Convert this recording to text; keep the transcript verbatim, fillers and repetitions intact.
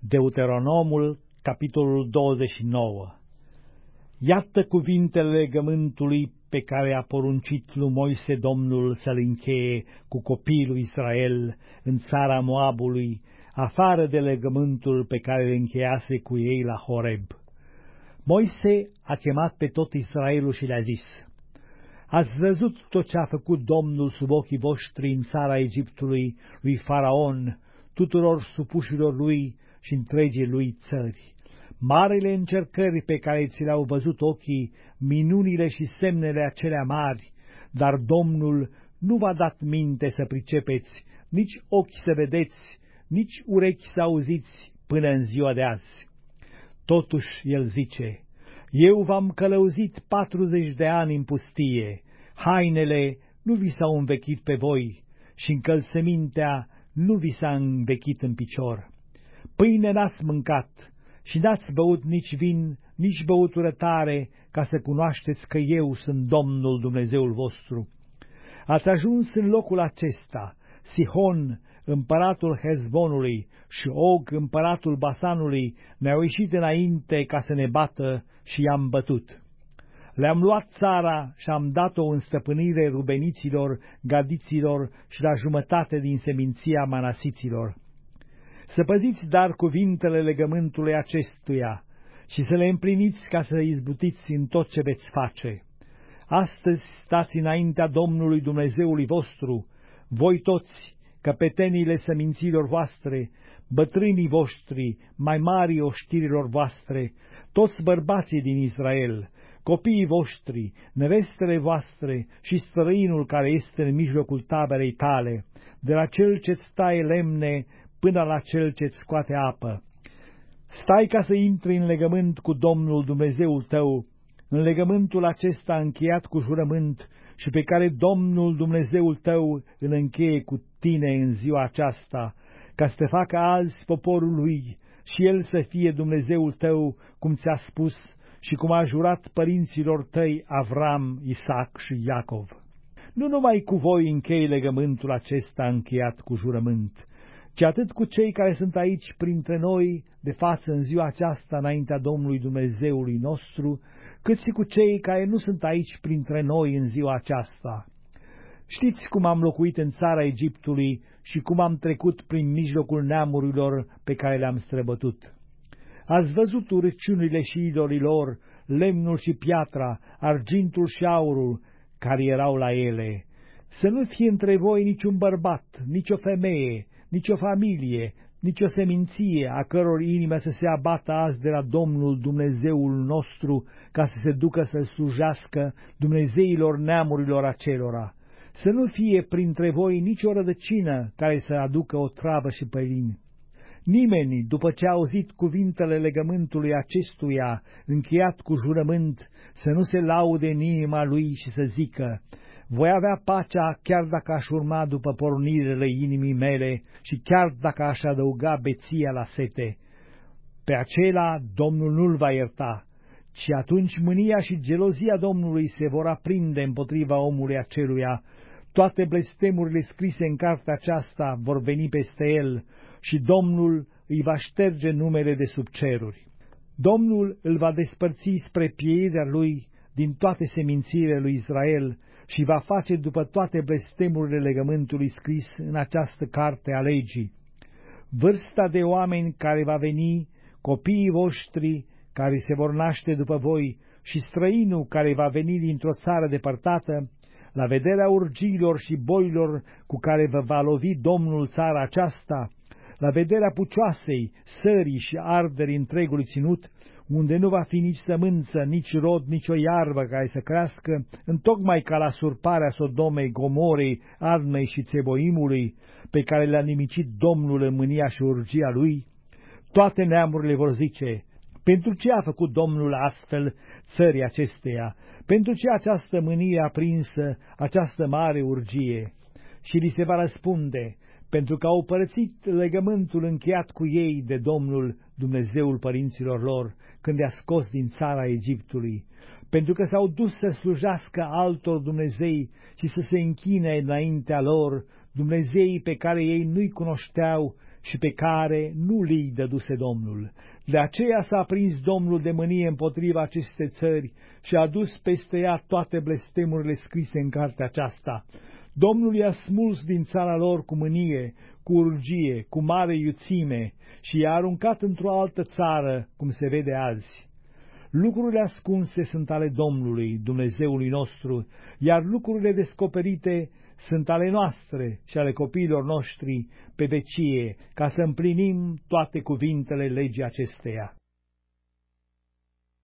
Deuteronomul, capitolul douăzeci și nouă. Iată cuvintele legământului pe care a poruncit lui Moise Domnul să-l încheie cu copiii lui Israel în țara Moabului, afară de legământul pe care îl încheiase cu ei la Horeb. Moise a chemat pe tot Israelul și le-a zis: Ați văzut tot ce a făcut Domnul sub ochii voștri în țara Egiptului lui Faraon, tuturor supușilor lui și întregii lui țări. Marile încercări pe care ți le-au văzut ochii, minunile și semnele acelea mari, dar Domnul nu v-a dat minte să pricepeți, nici ochi să vedeți, nici urechi să auziți până în ziua de azi. Totuși el zice: Eu v-am călăuzit patruzeci de ani în pustie, hainele nu vi s-au învechit pe voi și încălțămintea nu vi s-a învechit în picior. Pâine n-ați mâncat și n-ați băut nici vin, nici băutură tare, ca să cunoașteți că eu sunt Domnul Dumnezeul vostru. Ați ajuns în locul acesta, Sihon, împăratul Hezbonului, și Og, împăratul Basanului, ne-au ieșit înainte ca să ne bată și i-am bătut. Le-am luat țara și am dat-o în stăpânire rubeniților, gadiților și la jumătate din seminția manasiților. Să păziți dar cuvintele legământului acestuia și să le împliniți ca să izbutiți în tot ce veți face. Astăzi stați înaintea Domnului Dumnezeului vostru, voi toți, căpetenile seminților voastre, bătrânii voștri, mai mari oștirilor voastre, toți bărbații din Israel, copiii voștri, nevestele voastre și străinul care este în mijlocul taberei tale, de la cel ce-ți taie lemne până la cel ce-ți scoate apă. Stai ca să intri în legământ cu Domnul Dumnezeul tău, în legământul acesta încheiat cu jurământ și pe care Domnul Dumnezeul tău îl încheie cu tine în ziua aceasta, ca să te facă azi poporul lui și el să fie Dumnezeul tău, cum ți-a spus și cum a jurat părinților tăi Avram, Isaac și Iacov. Nu numai cu voi închei legământul acesta încheiat cu jurământ, ci atât cu cei care sunt aici printre noi de față în ziua aceasta înaintea Domnului Dumnezeului nostru, cât și cu cei care nu sunt aici printre noi în ziua aceasta. Știți cum am locuit în țara Egiptului și cum am trecut prin mijlocul neamurilor pe care le-am străbătut. Ați văzut urăciunile și idolilor, lemnul și piatra, argintul și aurul care erau la ele. Să nu fie între voi niciun bărbat, nici o femeie, nici o familie, nici o seminție, a căror inimă să se abată azi de la Domnul Dumnezeul nostru, ca să se ducă să slujească Dumnezeilor neamurilor acelora. Să nu fie printre voi nici o rădăcină care să aducă o travă și pălini. Nimeni, după ce a auzit cuvintele legământului acestuia, încheiat cu jurământ, să nu se laude în inima lui și să zică: voi avea pacea chiar dacă aș urma după pornirile inimii mele și chiar dacă aș adăuga beția la sete. Pe acela Domnul nu-l va ierta, ci atunci mânia și gelozia Domnului se vor aprinde împotriva omului aceluia. Toate blestemurile scrise în cartea aceasta vor veni peste el și Domnul îi va șterge numele de sub ceruri. Domnul îl va despărți spre pieirea lui din toate semințiile lui Israel și va face după toate blestemurile legământului scris în această carte a legii. Vârsta de oameni care va veni, copiii voștri care se vor naște după voi și străinul care va veni dintr-o țară depărtată, la vederea urgiilor și boilor cu care vă va lovi Domnul țara aceasta, la vederea pucioasei, sării și arderii întregului ținut, unde nu va fi nici sămânță, nici rod, nici o iarbă care să crească, întocmai ca la surparea Sodomei, Gomorei, Admei și Țeboimului, pe care le-a nimicit Domnul în mânia și urgia lui, toate neamurile vor zice: pentru ce a făcut Domnul astfel țării acesteia? Pentru ce această mânie aprinsă, această mare urgie? Și li se va răspunde: pentru că au părăsit legământul încheiat cu ei de Domnul Dumnezeul părinților lor, când i-a scos din țara Egiptului, pentru că s-au dus să slujească altor Dumnezei și să se închine înaintea lor, Dumnezeii pe care ei nu-i cunoșteau și pe care nu li dăduse Domnul. De aceea s-a prins Domnul de mânie împotriva acestei țări și a dus peste ea toate blestemurile scrise în cartea aceasta. Domnul i-a smuls din țara lor cu mânie, cu urgie, cu mare iuțime și i-a aruncat într-o altă țară, cum se vede azi. Lucrurile ascunse sunt ale Domnului, Dumnezeului nostru, iar lucrurile descoperite sunt ale noastre și ale copiilor noștri pe vecie, ca să împlinim toate cuvintele legii acesteia.